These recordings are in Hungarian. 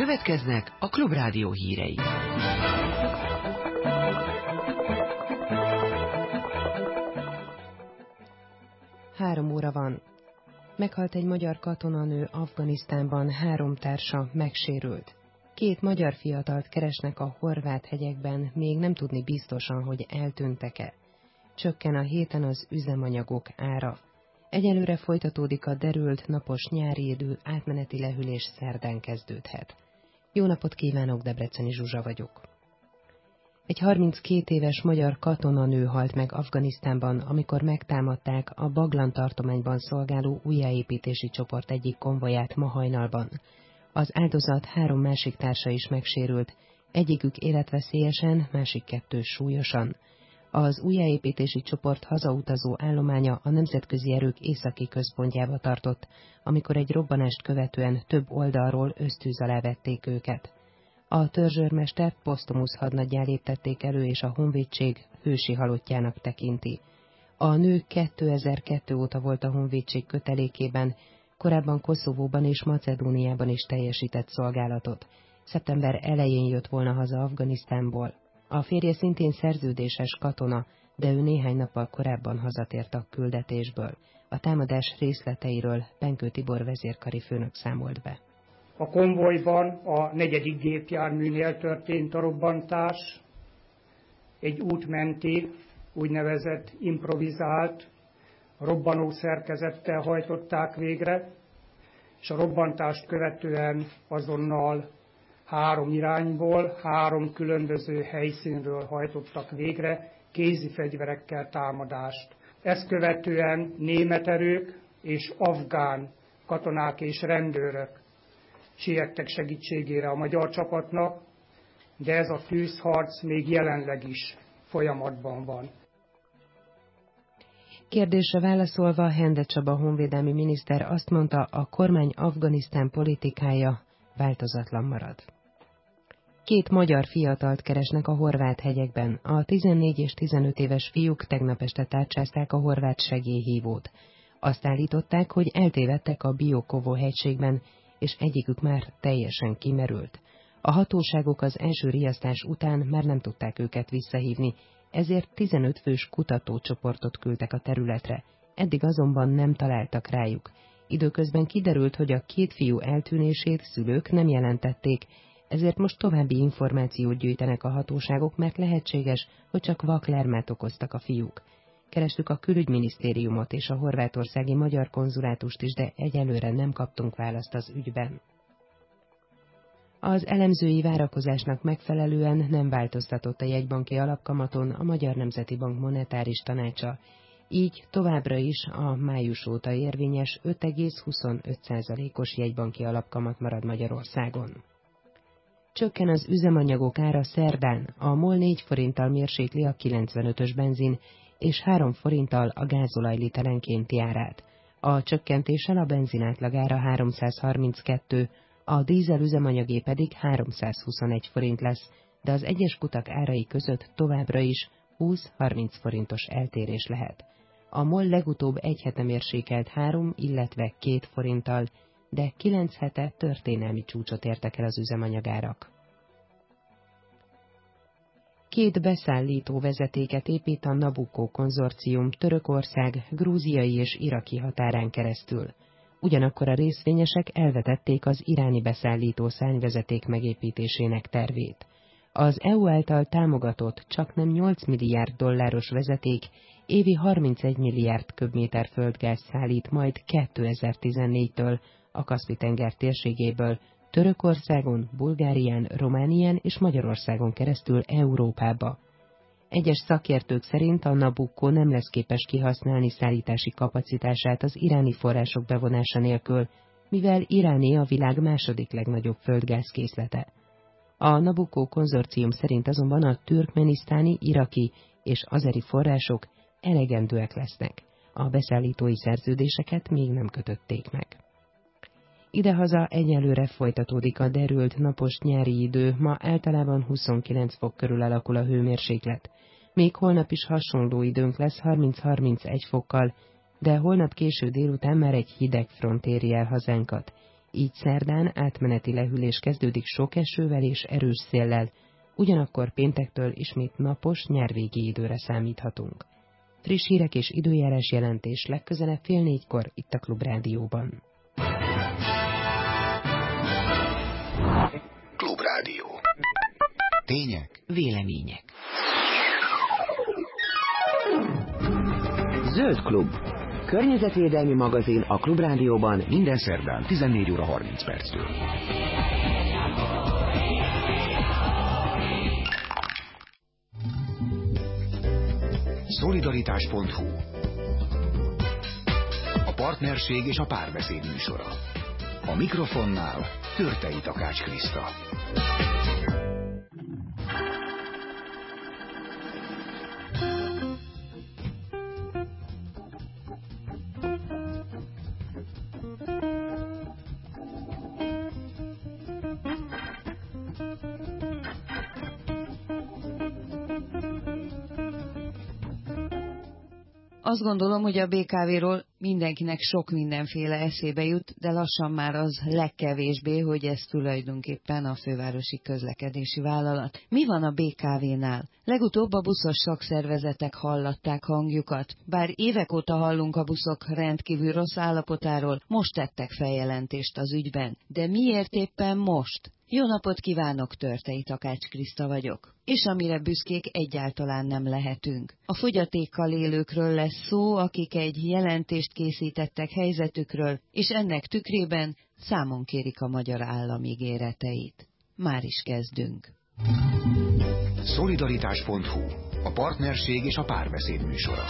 Következnek a Klubrádió hírei. 3 óra van. Meghalt egy magyar katonanő Afganisztánban, 3 társa megsérült. 2 magyar fiatalt keresnek a horvát hegyekben, még nem tudni biztosan, hogy eltűntek-e. Csökken a héten az üzemanyagok ára. Egyelőre folytatódik a derült napos nyári idő, átmeneti lehűlés szerdán kezdődhet. Jó napot kívánok, Debreceni Zsuzsa vagyok. Egy 32 éves magyar katonanő halt meg Afganisztánban, amikor megtámadták a Baglan tartományban szolgáló újjáépítési csoport egyik konvoját ma hajnalban. Az áldozat 3 másik társa is megsérült, egyikük életveszélyesen, másik 2 súlyosan. Az újjáépítési csoport hazautazó állománya a nemzetközi erők északi központjába tartott, amikor egy robbanást követően több oldalról ösztűz alá vették őket. A törzsőrmestert posztumusz hadnaggyá léptették elő, és a honvédség hősi halottjának tekinti. A nő 2002 óta volt a honvédség kötelékében, korábban Koszovóban és Macedóniában is teljesített szolgálatot. Szeptember elején jött volna haza Afganisztánból. A férje szintén szerződéses katona, de ő néhány nappal korábban hazatért a küldetésből. A támadás részleteiről Benkő Tibor vezérkari főnök számolt be. A konvojban a 4. gépjárműnél történt a robbantás, egy útmenti, úgynevezett improvizált, robbanó szerkezettel hajtották végre, és a robbantást követően azonnal 3 irányból, 3 különböző helyszínről hajtottak végre kézi fegyverekkel támadást. Ezt követően német erők és afgán katonák és rendőrök siettek segítségére a magyar csapatnak, de ez a tűzharc még jelenleg is folyamatban van. Kérdésre válaszolva Hende Csaba honvédelmi miniszter azt mondta, a kormány Afganisztán politikája változatlan marad. 2 magyar fiatalt keresnek a horvát hegyekben. A 14 és 15 éves fiúk tegnap este tárcsázták a horvát segélyhívót. Azt állították, hogy eltévedtek a Biokovo hegységben, és egyikük már teljesen kimerült. A hatóságok az első riasztás után már nem tudták őket visszahívni, ezért 15 fős kutatócsoportot küldtek a területre. Eddig azonban nem találtak rájuk. Időközben kiderült, hogy a 2 fiú eltűnését szülők nem jelentették, ezért most további információt gyűjtenek a hatóságok, mert lehetséges, hogy csak vaklermát okoztak a fiúk. Kerestük a külügyminisztériumot és a horvátországi magyar konzulátust is, de egyelőre nem kaptunk választ az ügyben. Az elemzői várakozásnak megfelelően nem változtatott a jegybanki alapkamaton a Magyar Nemzeti Bank monetáris tanácsa, így továbbra is a május óta érvényes 5,25%-os jegybanki alapkamat marad Magyarországon. Csökken az üzemanyagok ára szerdán, a MOL 4 forinttal mérsékli a 95-ös benzin, és 3 forinttal a gázolaj literenkénti árát. A csökkentéssel a benzin átlagára 332, a dízel üzemanyagé pedig 321 forint lesz, de az egyes kutak árai között továbbra is 20-30 forintos eltérés lehet. A MOL legutóbb egy hete mérsékelt 3, illetve 2 forinttal, de 9 hete történelmi csúcsot értek el az üzemanyagárak. 2 beszállító vezetéket épít a Nabucco konzorcium Törökország, grúziai és iraki határán keresztül. Ugyanakkor a részvényesek elvetették az iráni beszállító szárnyvezeték megépítésének tervét. Az EU által támogatott csaknem 8 milliárd dolláros vezeték évi 31 milliárd köbméter földgáz szállít majd 2014-től a Kaszpi-tenger térségéből, Törökországon, Bulgárián, Románián és Magyarországon keresztül Európába. Egyes szakértők szerint a Nabucco nem lesz képes kihasználni szállítási kapacitását az iráni források bevonása nélkül, mivel Iráné a világ második legnagyobb földgázkészlete. A Nabucco konzorcium szerint azonban a türkmenisztáni, iraki és azeri források elegendőek lesznek. A beszállítói szerződéseket még nem kötötték meg. Idehaza egyelőre folytatódik a derült napos nyári idő, ma általában 29 fok körül alakul a hőmérséklet. Még holnap is hasonló időnk lesz 30-31 fokkal, de holnap késő délután már egy hideg front éri el hazánkat. így szerdán átmeneti lehűlés kezdődik sok esővel és erős széllel, ugyanakkor péntektől ismét napos, nyárvégi időre számíthatunk. Friss hírek és időjárás jelentés legközelebb 3:30 itt a Klubrádióban. Klubrádió. Tények, vélemények. Zöld Klub. Környezetvédelmi magazin a Klubrádióban minden szerdán 14:30. Szolidaritás.hu. A partnerség és a párbeszéd műsora. A mikrofonnál Törtei Takács Kriszta. Azt gondolom, hogy a BKV-ról mindenkinek sok mindenféle eszébe jut, de lassan már az legkevésbé, hogy ez tulajdonképpen a fővárosi közlekedési vállalat. Mi van a BKV-nál? Legutóbb a buszos szakszervezetek hallatták hangjukat. Bár évek óta hallunk a buszok rendkívül rossz állapotáról, most tettek feljelentést az ügyben. De miért éppen most? Jó napot kívánok, Törtei Takács Kriszta vagyok. És amire büszkék egyáltalán nem lehetünk. A fogyatékkal élőkről lesz szó, akik egy jelentést készítettek helyzetükről, és ennek tükrében számon kérik a magyar állam ígéreteit. Már is kezdünk. Szolidaritás.hu. A partnerség és a párbeszéd műsora.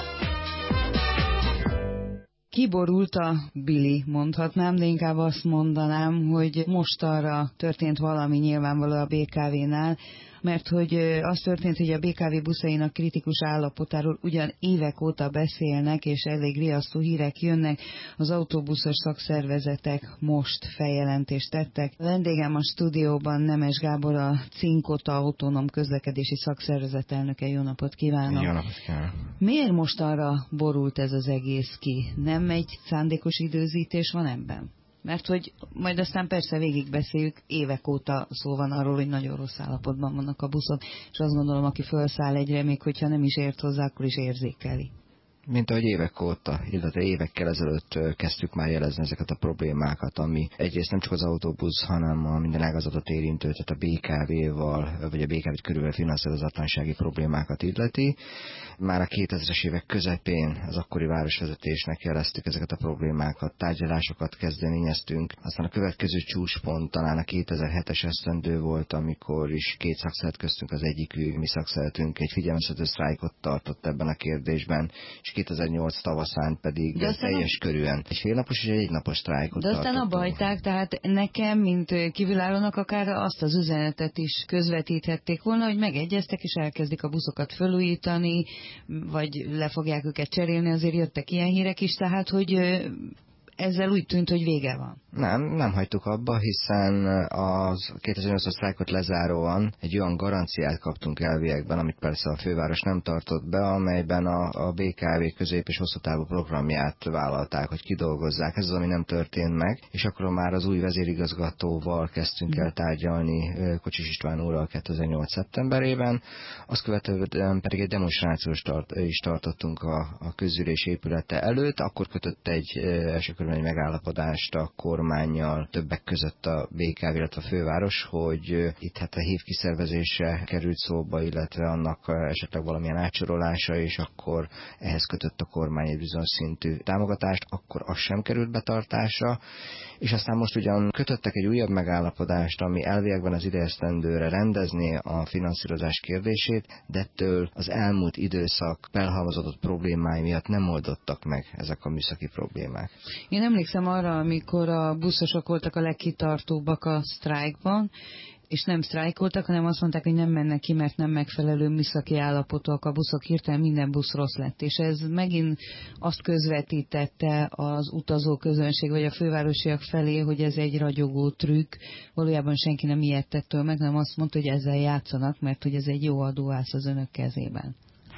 Kiborult a Billy, mondhatnám, de inkább azt mondanám, hogy mostanra történt valami nyilvánvaló a BKV-nál, mert hogy az történt, hogy a BKV buszainak kritikus állapotáról ugyan évek óta beszélnek, és elég riasztó hírek jönnek, az autóbuszos szakszervezetek most feljelentést tettek. A vendégem a stúdióban Nemes Gábor, a Cinkota Autonóm Közlekedési Szakszervezet elnöke. Jó napot kívánok! Jó napot kívánok! Miért mostanra borult ez az egész ki? Nem egy szándékos időzítés van ebben? Mert hogy majd aztán persze végigbeszéljük, évek óta szó van arról, hogy nagyon rossz állapotban vannak a buszok, és azt gondolom, aki felszáll egyre, még hogyha nem is ért hozzá, akkor is érzékeli. Mint ahogy évek óta, illetve évekkel ezelőtt kezdtük már jelezni ezeket a problémákat, ami egyrészt nem csak az autóbusz, hanem a minden ágazatot érintő, tehát a BKV-val, vagy a BKV-t körülbelül finanszírozatlansági problémákat illeti. Már a 2000-es évek közepén az akkori városvezetésnek jeleztük ezeket a problémákat, tárgyalásokat kezdeményeztünk. Aztán a következő csúcspont talán a 2007-es esztendő volt, amikor is két szakszervezet köztünk, az egyikük, mi szakszervezetünk egy figyelmeztető sztrájkot tartott ebben a kérdésben, és 2008 tavaszán pedig teljes körűen egy félnapos és egy egynapos sztrájkot tartottunk. De aztán abba hagyták, tehát nekem, mint kívülállónak akár azt az üzenetet is közvetíthették volna, hogy megegyeztek és elkezdik a buszokat felújítani, vagy le fogják őket cserélni, azért jöttek ilyen hírek is, tehát hogy ezzel úgy tűnt, hogy vége van. Nem hagytuk abba, hiszen az 2008-as sztrájkot lezáróan egy olyan garanciát kaptunk elviekben, amit persze a főváros nem tartott be, amelyben a BKV közép- és hosszú távú programját vállalták, hogy kidolgozzák. Ez az, ami nem történt meg, és akkor már az új vezérigazgatóval kezdtünk el tárgyalni, Kocsis István úrral 2008. szeptemberében. Azt követően pedig egy demonstrációt is tartottunk a közgyűlés épülete előtt, akkor kötött egy első körben egy megállapodást a kormánnyal, többek között a BKV, illetve a főváros, hogy itt hát a hív kiszervezése került szóba, illetve annak esetleg valamilyen átsorolása, és akkor ehhez kötött a kormány egy bizonyos szintű támogatást, akkor az sem került betartásra, és aztán most ugyan kötöttek egy újabb megállapodást, ami elviekben az idejesztendőre rendezné a finanszírozás kérdését, de ettől az elmúlt időszak felhalmozódott problémái miatt nem oldottak meg ezek a műszaki problémák. Én emlékszem arra, amikor a buszosok voltak a legkitartóbbak a sztrájkban, és nem sztrájkoltak, hanem azt mondták, hogy nem mennek ki, mert nem megfelelő műszaki állapotúak a buszok, hirtelen minden busz rossz lett. És ez megint azt közvetítette az utazó közönség, vagy a fővárosiak felé, hogy ez egy ragyogó trükk. Valójában senki nem ijedt ettől meg, hanem azt mondta, hogy ezzel játszanak, mert hogy ez egy jó adóász az önök kezében.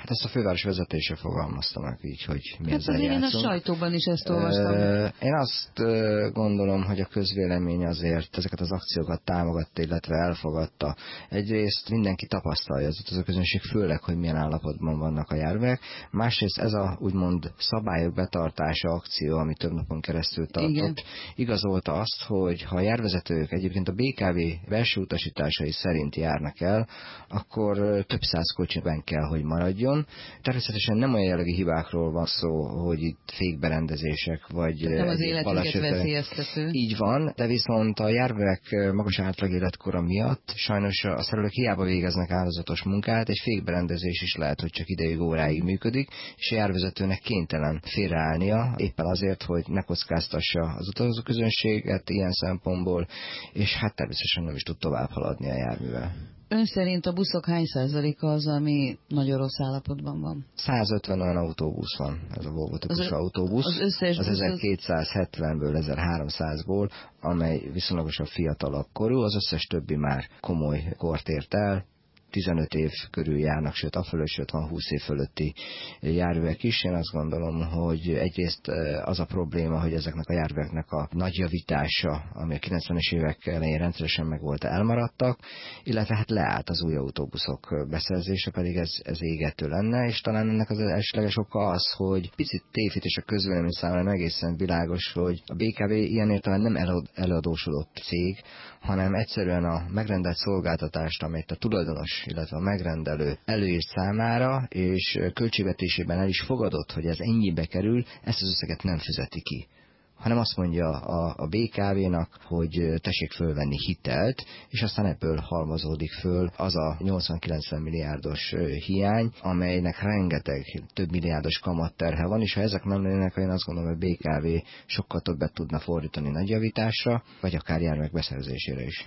Hát ezt a főváros vezetése fogalmazta meg így, hogy mi ezzel azért játszunk. Én a sajtóban is ezt olvastam. Én azt gondolom, hogy a közvélemény azért ezeket az akciókat támogatta, illetve elfogadta. Egyrészt mindenki tapasztalja, az a közönség főleg, hogy milyen állapotban vannak a járművek. Másrészt ez a úgymond szabályok betartása akció, ami több napon keresztül tartott, igen, igazolta azt, hogy ha a járvezetők egyébként a BKV belső utasításai szerint járnak el, akkor több száz kocsiben kell, hogy maradjon. Természetesen nem olyan jellegű hibákról van szó, hogy itt fékberendezések, vagy nem az életünket veszélyeztető. Így van, de viszont a járművek magas átlag életkora miatt sajnos a szerelők hiába végeznek áldozatos munkát, egy fékberendezés is lehet, hogy csak ideig, óráig működik, és a járvezetőnek kénytelen félreállnia, éppen azért, hogy ne kockáztassa az utazóközönséget ilyen szempontból, és hát természetesen nem is tud tovább haladni a járművel. Ön szerint a buszok hány százaléka az, ami nagyon rossz állapotban van? 150 olyan autóbusz van, ez a Volvo típusú autóbusz. Az 1270-ből, 1300-ból, amely viszonylagosan fiatalabb korú, az összes többi már komoly kort ért el, 15 év körül járnak, sőt afölött, sőt van 20 év fölötti járművek is. Én azt gondolom, hogy egyrészt az a probléma, hogy ezeknek a járműveknek a nagy javítása, ami a 90-es évek elején rendszeresen megvolt, elmaradtak, illetve hát leállt az új autóbuszok beszerzése, pedig ez égető lenne, és talán ennek az elsőleges oka az, hogy picit tévhites a közvélemény számára egészen világos, hogy a BKV ilyen értelemben nem eladósodott cég, hanem egyszerűen a megrendelt szolgáltatást, amelyet a tulajdonos, illetve a megrendelő előírt számára, és költségvetésében el is fogadott, hogy ez ennyibe kerül, ezt az összeget nem fizeti ki. Hanem azt mondja a BKV-nak, hogy tessék fölvenni hitelt, és aztán ebből halmozódik föl az a 80-90 milliárdos hiány, amelynek rengeteg több milliárdos kamatterhe van, és ha ezek nem lennének, én azt gondolom, hogy a BKV sokkal többet tudna fordítani nagyjavításra, vagy akár járművek beszerzésére is.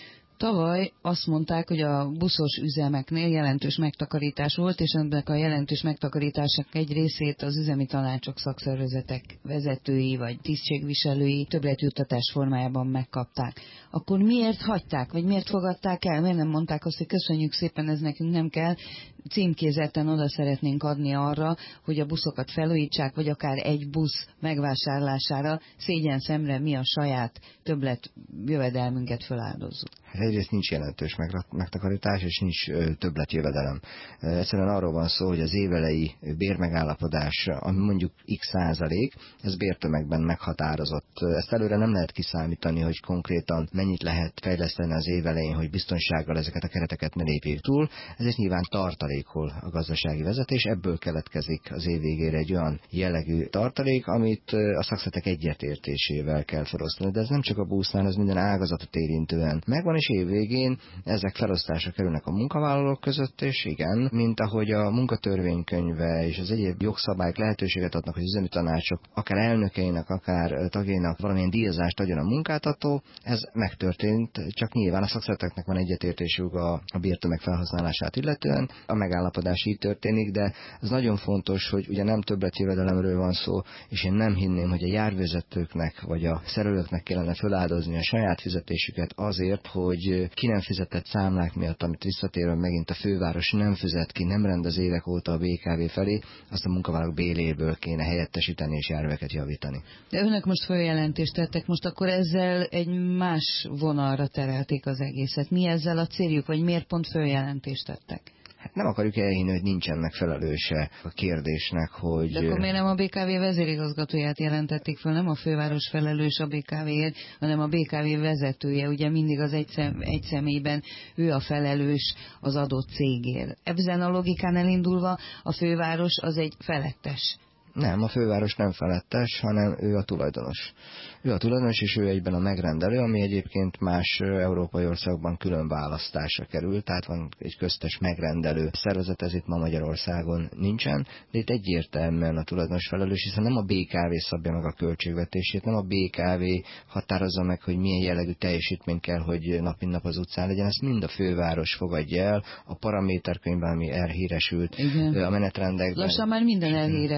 Tavaly azt mondták, hogy a buszos üzemeknél jelentős megtakarítás volt, és ennek a jelentős megtakarítások egy részét az üzemi tanácsok, szakszervezetek vezetői vagy tisztségviselői többletjuttatás formájában megkapták. Akkor miért hagyták, vagy miért fogadták el? Miért nem mondták azt, hogy köszönjük szépen, ez nekünk nem kell, címkézetten oda szeretnénk adni arra, hogy a buszokat felújítsák, vagy akár egy busz megvásárlására szégyen szemre mi a saját többlet jövedelmünket feláldozzuk. Hát egyrészt nincs jelentős megtakarítás, és nincs többletjövedelem. Egyszerűen arról van szó, hogy az évelei bérmegállapodás, ami mondjuk x százalék, ez bértömegben meghatározott. Ezt előre nem lehet kiszámítani, hogy konkrétan mennyit lehet fejleszteni az évelején, hogy biztonsággal ezeket a kereteket ne lépjék túl. Ezért nyilván tartalékol a gazdasági vezetés, ebből keletkezik az év végére egy olyan jellegű tartalék, amit a szakszervezetek egyetértésével kell felosztani. De ez nem csak a busznál, ez minden ágazatot érintően megvan, és évvégén ezek felosztásra kerülnek a munkavállalók között, és igen, mint ahogy a munkatörvénykönyve és az egyéb jogszabályok lehetőséget adnak, hogy az üzemi tanácsok akár elnökeinek, akár tagjainak valamilyen díjazást adjon a munkáltató, ez megtörtént, csak nyilván a szakszervezeteknek van egyetértésük a bértömeg felhasználását illetően, a megállapodás így történik, de ez nagyon fontos, hogy ugye nem többletjövedelemről van szó, és én nem hinném, hogy a járvezetőknek vagy a szerelőknek kellene feláldozni a saját fizetésüket azért, hogy ki nem fizetett számlák miatt, amit visszatérve megint a főváros nem fizet ki, nem rendez évek óta a BKV felé, azt a munkavállalók béléből kéne helyettesíteni és járműveket javítani. De önök most följelentést tettek, most akkor ezzel egy más vonalra terelték az egészet. Mi ezzel a céljuk, vagy miért pont följelentést tettek? Hát nem akarjuk elhinni, hogy nincsen megfelelőse a kérdésnek, hogy... De akkor miért nem a BKV vezérigazgatóját jelentették föl, nem a főváros felelős a BKV-ért, hanem a BKV vezetője, ugye mindig az egy személyben ő a felelős az adott cégért. Ezen a logikán elindulva a főváros az egy felettes. Nem, a főváros nem felettes, hanem ő a tulajdonos. Ő a tulajdonos, és ő egyben a megrendelő, ami egyébként más európai országban külön választásra kerül, tehát van egy köztes megrendelő szervezet, ez itt ma Magyarországon nincsen, de itt egyértelműen a tulajdonos felelős, hiszen nem a BKV szabja meg a költségvetését, nem a BKV határozza meg, hogy milyen jellegű teljesítmény kell, hogy nap mint nap az utcán legyen, ezt mind a főváros fogadja el, a paraméterkönyvben, ami elhíresült, igen, a menetrendekben. Lassan már minden elhíresül, ami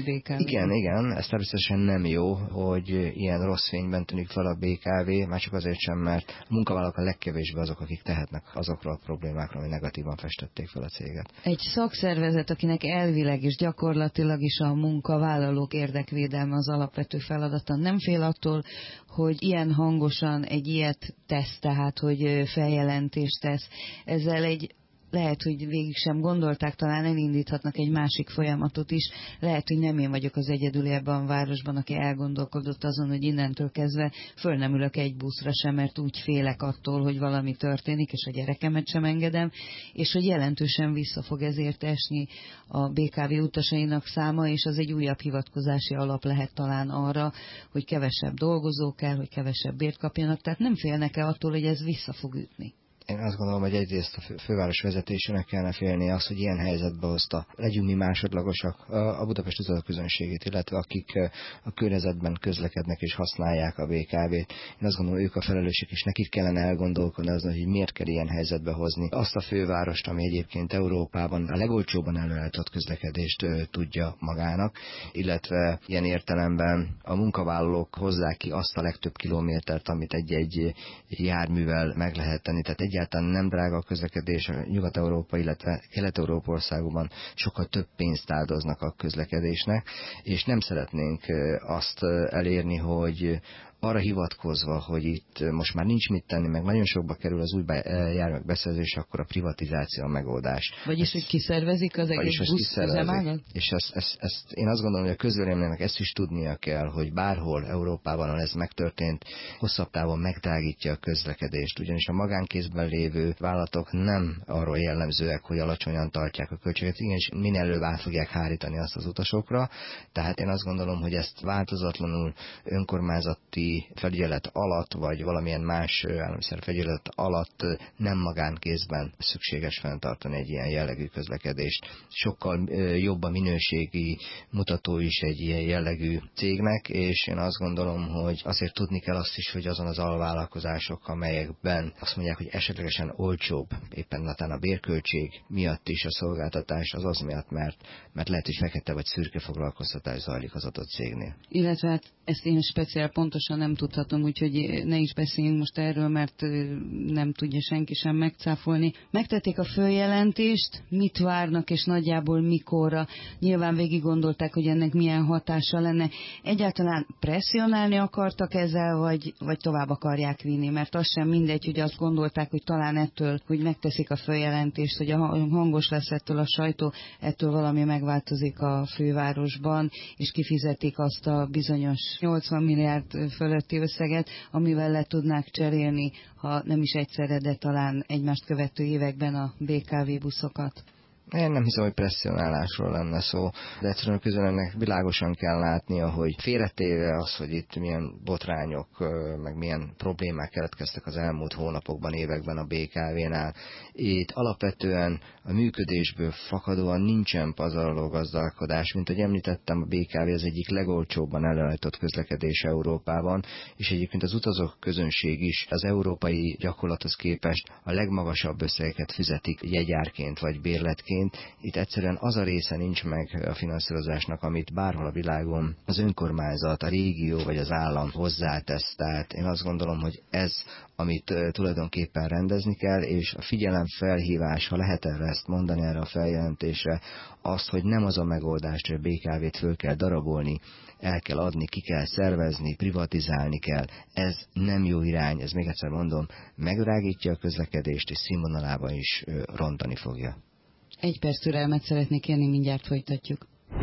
BKV. Igen, ez természetesen nem jó, hogy ilyen rossz fényben tűnik fel a BKV, már csak azért sem, mert a munkavállalók a legkevésbé azok, akik tehetnek azokról a problémákról, hogy negatívan festették fel a céget. Egy szakszervezet, akinek elvileg és gyakorlatilag is a munkavállalók érdekvédelme az alapvető feladata, nem fél attól, hogy ilyen hangosan egy ilyet tesz, tehát hogy feljelentést tesz. Ezzel lehet, hogy végig sem gondolták, talán elindíthatnak egy másik folyamatot is. Lehet, hogy nem én vagyok az egyedüli ebben a városban, aki elgondolkodott azon, hogy innentől kezdve föl nem ülök egy buszra sem, mert úgy félek attól, hogy valami történik, és a gyerekemet sem engedem, és hogy jelentősen vissza fog ezért esni a BKV utasainak száma, és az egy újabb hivatkozási alap lehet talán arra, hogy kevesebb dolgozó kell, hogy kevesebb bért kapjanak, tehát nem félnek-e attól, hogy ez vissza fog ütni? Én azt gondolom, hogy egyrészt a főváros vezetésének kellene félni azt, hogy ilyen helyzetbe hozta. Legyünk mi másodlagosak a Budapest utatóközönségét, illetve akik a környezetben közlekednek és használják a BKV-t. Én azt gondolom, ők a felelősek, és nekik kellene elgondolkodni azon, hogy miért kell ilyen helyzetbe hozni azt a fővárost, ami egyébként Európában a legolcsóbban előállított közlekedést tudja magának, illetve ilyen értelemben a munkavállalók hozzák ki azt a legtöbb kilométert, amit egy járművel meg lehet tenni. Tehát egyáltalán nem drága a közlekedés, a Nyugat-Európa, illetve Kelet-Európa országokban sokkal több pénzt áldoznak a közlekedésnek, és nem szeretnénk azt elérni, hogy arra hivatkozva, hogy itt most már nincs mit tenni, meg nagyon sokba kerül az új járművek beszerzése, akkor a privatizáció a megoldás. Vagyis, hogy kiszervezik az egész buszüzemágat? És ezt én azt gondolom, hogy a közvéleménynek ezt is tudnia kell, hogy bárhol Európában, ahol ez megtörtént, hosszabb távon megdrágítja a közlekedést. Ugyanis a magánkézben lévő vállalatok nem arról jellemzőek, hogy alacsonyan tartják a költséget, igenis minél előbb át fogják hárítani azt az utasokra. Tehát én azt gondolom, hogy ezt változatlanul önkormányzati felügyelet alatt, vagy valamilyen más állami felügyelet alatt nem magánkézben szükséges fenntartani egy ilyen jellegű közlekedést. Sokkal jobb a minőségi mutató is egy ilyen jellegű cégnek, és én azt gondolom, hogy azért tudni kell azt is, hogy azon az alvállalkozások, amelyekben azt mondják, hogy esetlegesen olcsóbb, éppen natán a bérköltség miatt is a szolgáltatás, az miatt, mert lehet, hogy fekete vagy szürke foglalkoztatás zajlik az adott cégnél. Illetve hát ezt én speciál pontosan nem tudhatom, úgyhogy ne is beszéljünk most erről, mert nem tudja senki sem megcáfolni. Megtették a följelentést, mit várnak és nagyjából mikorra. Nyilván végig gondolták, hogy ennek milyen hatása lenne. Egyáltalán presszionálni akartak ezzel, vagy tovább akarják vinni, mert az sem mindegy, hogy azt gondolták, hogy talán ettől, hogy megteszik a följelentést, hogy hangos lesz ettől a sajtó, ettől valami megváltozik a fővárosban, és kifizetik azt a bizonyos 80 milliárd fölötti összeget, amivel le tudnák cserélni, ha nem is egyszerre, de talán egymást követő években a BKV buszokat. Én nem hiszem, hogy presszionálásról lenne szó, de egyszerűen a közönnek világosan kell látnia, hogy félretéve az, hogy itt milyen botrányok, meg milyen problémák keletkeztek az elmúlt hónapokban, években a BKV-nál. Itt alapvetően a működésből fakadóan nincsen pazarló gazdálkodás, mint ahogy említettem, a BKV az egyik legolcsóbban előállított közlekedés Európában, és egyébként az utazók közönség is az európai gyakorlathoz képest a legmagasabb összegeket fizetik jegyárként vagy bérletként. Itt egyszerűen az a része nincs meg a finanszírozásnak, amit bárhol a világon az önkormányzat, a régió vagy az állam hozzátesz. Tehát én azt gondolom, hogy ez, amit tulajdonképpen rendezni kell, és a figyelemfelhívás, ha lehet erre ezt mondani, erre a feljelentésre, azt, hogy nem az a megoldás, hogy a BKV-t föl kell darabolni, el kell adni, ki kell szervezni, privatizálni kell. Ez nem jó irány, ez még egyszer mondom, megdrágítja a közlekedést, és színvonalában is rontani fogja. Egy perc türelmet szeretnék kérni, mindjárt folytatjuk.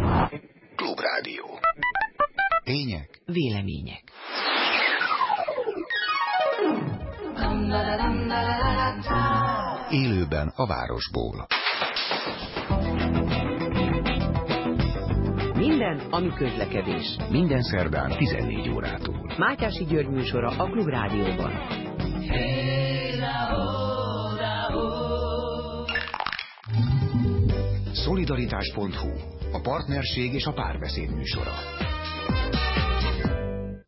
Klubrádió. Tények. Vélemények. Élőben a városból. Minden, ami közlekedés. Minden szerdán 14 órától. Mátyási György műsora a Klubrádióban. Szolidaritás.hu. A partnerség és a párbeszéd műsora.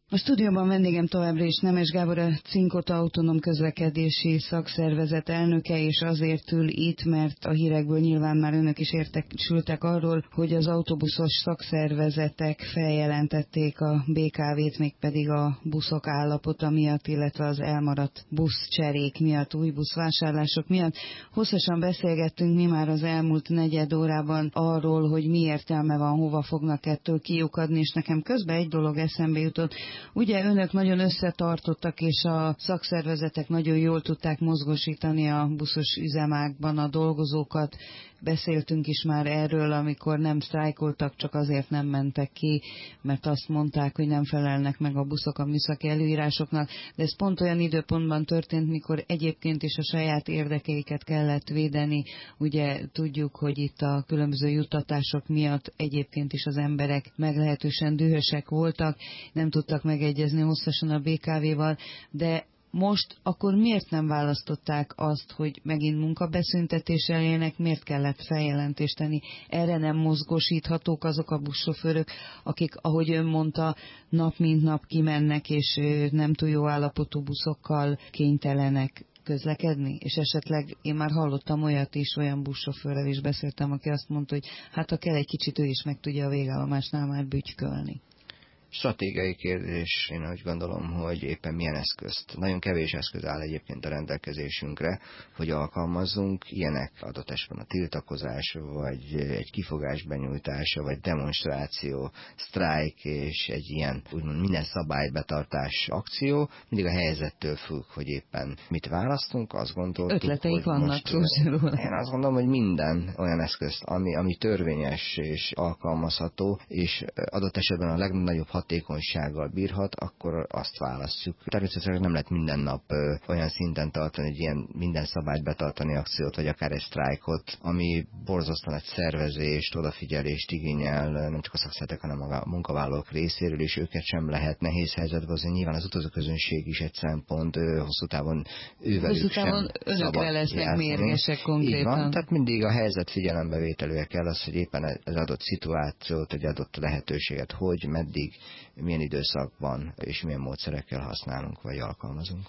A stúdióban vendégem továbbra is Nemes Gábor, a Cinkota Autonóm Közlekedési Szakszervezet elnöke, és azért ül itt, mert a hírekből nyilván már önök is értesültek arról, hogy az autóbuszos szakszervezetek feljelentették a BKV-t, mégpedig a buszok állapota miatt, illetve az elmaradt buszcserék miatt, új buszvásárlások miatt. Hosszasan beszélgettünk mi már az elmúlt negyed órában arról, hogy mi értelme van, hova fognak ettől kiukadni, és nekem közben egy dolog eszembe jutott. Ugye önök nagyon összetartottak, és a szakszervezetek nagyon jól tudták mozgósítani a buszos üzemákban a dolgozókat. Beszéltünk is már erről, amikor nem sztrájkoltak, csak azért nem mentek ki, mert azt mondták, hogy nem felelnek meg a buszok a műszaki előírásoknak, de ez pont olyan időpontban történt, mikor egyébként is a saját érdekeiket kellett védeni. Ugye tudjuk, hogy itt a különböző juttatások miatt egyébként is az emberek meglehetősen dühösek voltak, nem tudtak megegyezni hosszasan a BKV-val, de most akkor miért nem választották azt, hogy megint munkabeszüntetéssel élnek, miért kellett feljelentést tenni? Erre nem mozgósíthatók azok a buszsofőrök, akik, ahogy ön mondta, nap mint nap kimennek, és nem túl jó állapotú buszokkal kénytelenek közlekedni? És esetleg én már hallottam olyat is, olyan buszsofőrrel is beszéltem, aki azt mondta, hogy hát ha kell egy kicsit, ő is meg tudja a végállomásnál már bütykölni. Stratégiai kérdés, én úgy gondolom, hogy éppen milyen eszközt. Nagyon kevés eszköz áll egyébként a rendelkezésünkre, hogy alkalmazzunk. Ilyenek adott esetben a tiltakozás, vagy egy kifogás benyújtása, vagy demonstráció, sztrájk, és egy ilyen úgymond minden szabálybetartás akció. Mindig a helyzettől függ, hogy éppen mit választunk. Azt gondoltuk, ötleteik hogy vannak, én azt gondolom, hogy minden olyan eszközt, ami törvényes és alkalmazható, és adott esetben a legnagyobb hatékonysággal bírhat, akkor azt választjuk. Természetesen nem lehet minden nap olyan szinten tartani, egy ilyen minden szabályt betartani akciót, vagy akár egy sztrájkot, ami borzasztóan egy szervezést, odafigyelést igényel, nem csak a szakszervezetek, hanem a munkavállalók részéről, és őket sem lehet nehéz helyzetbe hozni. Nyilván az utazóközönség is egy szempont, hosszú távon ővelük sem önökre lesznek mérgesek konkrétan. Így van, tehát mindig a helyzet figyelembevételője kell az, hogy éppen az adott szituációt, egy adott lehetőséget, hogy meddig, milyen időszakban és milyen módszerekkel használunk vagy alkalmazunk.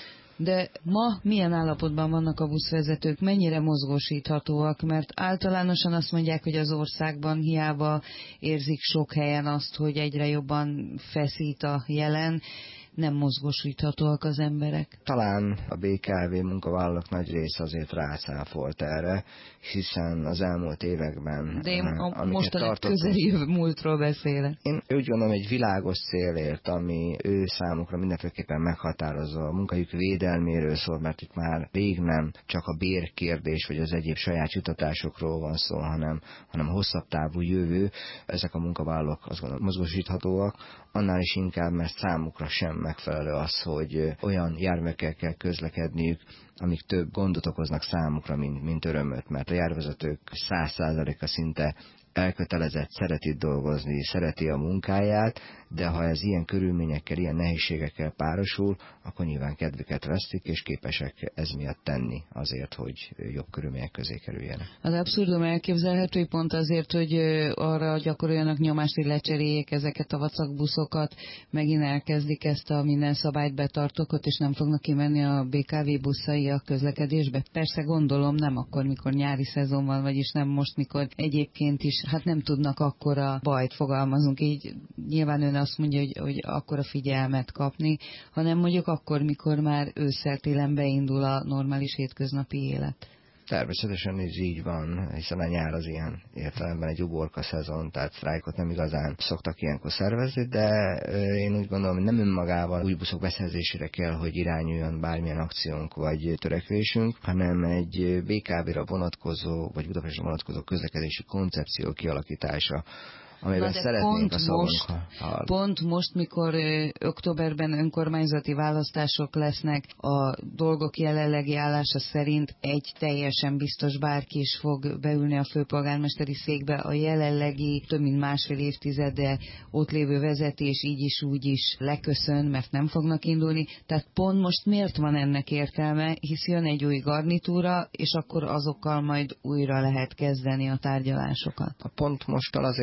De ma milyen állapotban vannak a buszvezetők, mennyire mozgósíthatóak, mert általánosan azt mondják, hogy az országban hiába érzik sok helyen azt, hogy egyre jobban feszít a jelen, nem mozgósíthatóak az emberek. Talán a BKV munkavállalók nagy része azért rácáfolt erre, hiszen az elmúlt években... De én most a közeli múltról beszélek. Én úgy gondolom, egy világos célért, ami ő számukra mindenféleképpen meghatározó, a munkahelyük védelméről szól, mert itt már rég nem csak a bérkérdés, vagy az egyéb saját jutatásokról van szó, hanem hosszabb távú jövő. Ezek a munkavállalók azt gondolom mozgósíthatóak, annál is inkább, mert számukra sem megfelelő az, hogy olyan járművekkel kell közlekedniük, amik több gondot okoznak számukra, mint örömöt, mert a járvezetők 100%-a szinte elkötelezett, szereti dolgozni, szereti a munkáját, de ha ez ilyen körülményekkel, ilyen nehézségekkel párosul, akkor nyilván kedvüket vesztik, és képesek ez miatt tenni azért, hogy jobb körülmények közé kerüljenek. Az abszurdum elképzelhető, pont azért, hogy arra gyakoroljanak nyomást, hogy lecseréljék ezeket a vacakbuszokat, megint elkezdik ezt a minden szabályt betartókat, és nem fognak kimenni a BKV buszai a közlekedésbe. Persze gondolom, nem akkor, mikor nyári szezon van, vagyis nem most, mikor egyébként is, hát nem tudnak akkora bajt, fogalmazunk így, nyilván ön azt mondja, hogy akkora figyelmet kapni, hanem mondjuk akkor, mikor már ősszel-télen beindul a normális hétköznapi élet. Természetesen ez így van, hiszen a nyár az ilyen értelemben egy uborka szezon, tehát sztrájkot nem igazán szoktak ilyenkor szervezni, de én úgy gondolom, hogy nem önmagával új buszok beszerzésére kell, hogy irányuljon bármilyen akciónk vagy törekvésünk, hanem egy BKV-ra vonatkozó, vagy Budapestre vonatkozó közlekedési koncepció kialakítása, amiben szeretnénk a szavunkkal. Pont most, mikor októberben önkormányzati választások lesznek, a dolgok jelenlegi állása szerint egy teljesen biztos bárki is fog beülni a főpolgármesteri székbe, a jelenlegi több mint másfél évtizede ott lévő vezetés így is úgy is leköszön, mert nem fognak indulni. Tehát pont most miért van ennek értelme, hisz jön egy új garnitúra, és akkor azokkal majd újra lehet kezdeni a tárgyalásokat. A pont mostal azért nem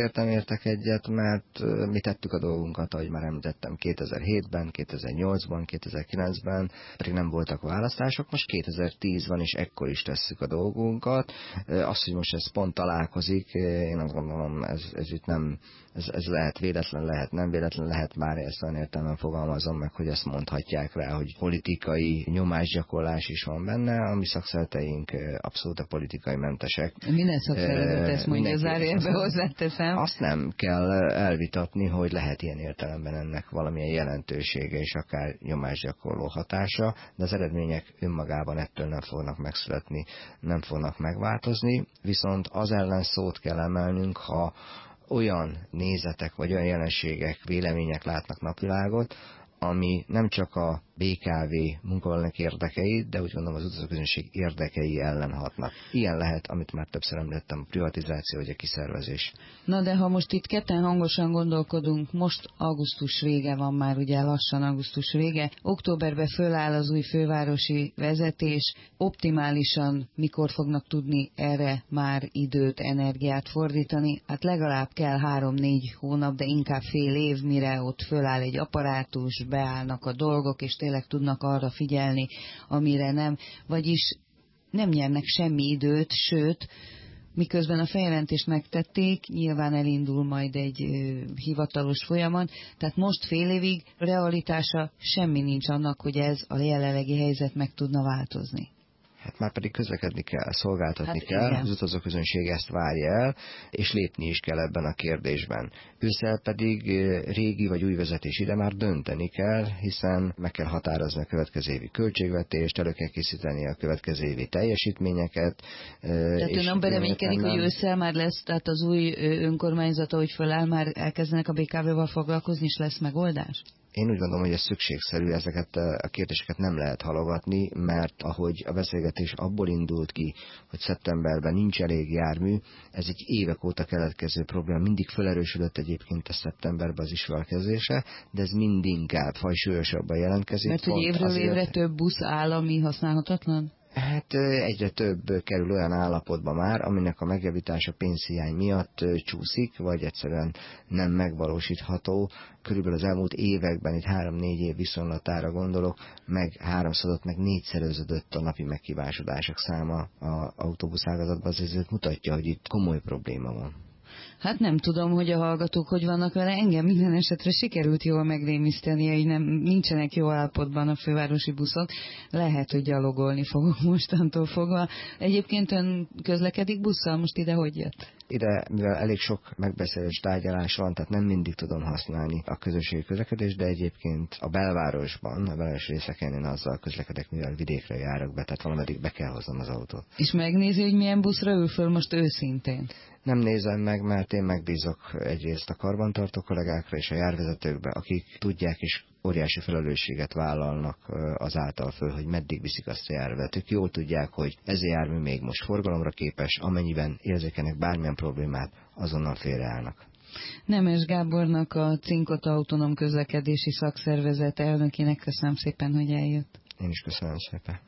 értek egyet, mert mi tettük a dolgunkat, ahogy már említettem, 2007-ben, 2008-ban, 2009-ben, pedig nem voltak választások, most 2010-ben is ekkor is tesszük a dolgunkat. Az, hogy most ez pont találkozik, én azt gondolom, ez itt nem, ez lehet véletlen, lehet nem véletlen, lehet már ezt olyan értelemben fogalmazom meg, hogy ezt mondhatják rá, hogy politikai nyomásgyakorlás is van benne, a mi szakszervezeteink abszolút a politikai mentesek. Minden szakszervezet ezt mondja, zárjelbe hozzáteszem. Azt nem kell elvitatni, hogy lehet ilyen értelemben ennek valamilyen jelentősége és akár nyomásgyakorló hatása, de az eredmények önmagában ettől nem fognak megszületni, nem fognak megváltozni, viszont az ellen szót kell emelnünk, ha olyan nézetek vagy olyan jelenségek, vélemények látnak napvilágot, ami nem csak a BKV munkavállalók érdekei, de úgy gondolom az utazóközönség érdekei ellen hatnak. Ilyen lehet, amit már többször említettem, a privatizáció vagy a kiszervezés. Na de ha most itt ketten hangosan gondolkodunk, most augusztus vége van már, ugye lassan augusztus vége, októberben föláll az új fővárosi vezetés, optimálisan mikor fognak tudni erre már időt, energiát fordítani, hát legalább kell 3-4 hónap, de inkább fél év, mire ott föláll egy apparátus, beállnak a dolgok, és tényleg tudnak arra figyelni, amire nem, vagyis nem nyernek semmi időt, sőt, miközben a feljelentést megtették, nyilván elindul majd egy hivatalos folyamat, tehát most fél évig realitása semmi nincs annak, hogy ez a jelenlegi helyzet meg tudna változni. Hát már pedig közlekedni kell, szolgáltatni kell, igen. Az utazóközönség ezt várja el, és lépni is kell ebben a kérdésben. Ősszel pedig régi vagy új vezetés ide már dönteni kell, hiszen meg kell határozni a következő évi költségvetést, elő kell készíteni a következő évi teljesítményeket. Tehát ön abban reménykedik, hogy ősszel már lesz, tehát az új önkormányzat, ahogy föláll, már elkezdenek a BKV-val foglalkozni, és lesz megoldás? Én úgy gondolom, hogy ez szükségszerű, ezeket a kérdéseket nem lehet halogatni, mert ahogy a beszélgetés abból indult ki, hogy szeptemberben nincs elég jármű, ez egy évek óta keletkező probléma, mindig felerősödött egyébként a szeptemberben az ismerkezése, de ez mindinkább fajsúlyosabban jelentkezik. Mert hogy évről évre több busz áll, ami használhatatlan? Hát egyre több kerül olyan állapotba már, aminek a megjavítása pénzhiány miatt csúszik, vagy egyszerűen nem megvalósítható. Körülbelül az elmúlt években, itt 3-4 év viszonylatára gondolok, meg háromszorozott, meg négyszereződött a napi meghívásodások száma az autóbuszágazatban, az ezért mutatja, hogy itt komoly probléma van. Hát nem tudom, hogy a hallgatók hogy vannak vele. Engem minden esetre sikerült jól megrémiszteni, hogy nincsenek jó állapotban a fővárosi buszok. Lehet, hogy gyalogolni fogok mostantól fogva. Egyébként ön közlekedik busszal? Most ide hogy jött? Ide, mivel elég sok megbeszélés, tárgyalás van, tehát nem mindig tudom használni a közösségi közlekedést, de egyébként a belvárosban, a belváros részeken én azzal közlekedek, mivel vidékre járok be, tehát valameddig be kell hoznom az autót. És megnézi, hogy milyen buszra ül föl most őszintén? Nem nézem meg, mert én megbízok egyrészt a karbantartó kollégákra és a járvezetőkbe, akik tudják és óriási felelősséget vállalnak azáltal föl, hogy meddig viszik azt a járművet. Ők jól tudják, hogy ez a jármű még most forgalomra képes, amennyiben érzékenek bármilyen problémát, azonnal félreállnak. Nemes Gábornak, a Cinkota Autonóm Közlekedési Szakszervezet elnökének köszönöm szépen, hogy eljött. Én is köszönöm szépen.